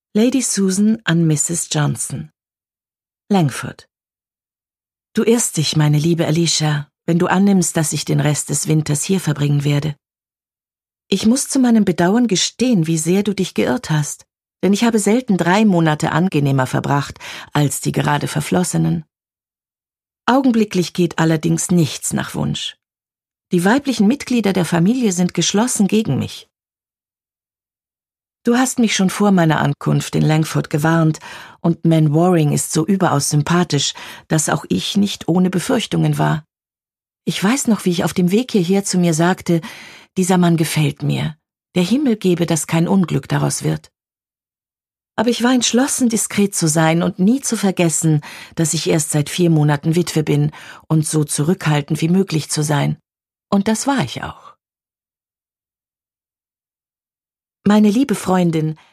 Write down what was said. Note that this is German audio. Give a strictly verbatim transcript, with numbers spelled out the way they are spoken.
Lady Susan an Misses Johnson. Langford. Du irrst dich, meine liebe Alicia, wenn du annimmst, dass ich den Rest des Winters hier verbringen werde. Ich muss zu meinem Bedauern gestehen, wie sehr du dich geirrt hast, denn ich habe selten drei Monate angenehmer verbracht als die gerade verflossenen. Augenblicklich geht allerdings nichts nach Wunsch. Die weiblichen Mitglieder der Familie sind geschlossen gegen mich. Du hast mich schon vor meiner Ankunft in Langford gewarnt, und Man Waring ist so überaus sympathisch, dass auch ich nicht ohne Befürchtungen war. Ich weiß noch, wie ich auf dem Weg hierher zu mir sagte, dieser Mann gefällt mir, der Himmel gebe, dass kein Unglück daraus wird. Aber ich war entschlossen, diskret zu sein und nie zu vergessen, dass ich erst seit vier Monaten Witwe bin und so zurückhaltend wie möglich zu sein. Und das war ich auch. Meine liebe Freundin,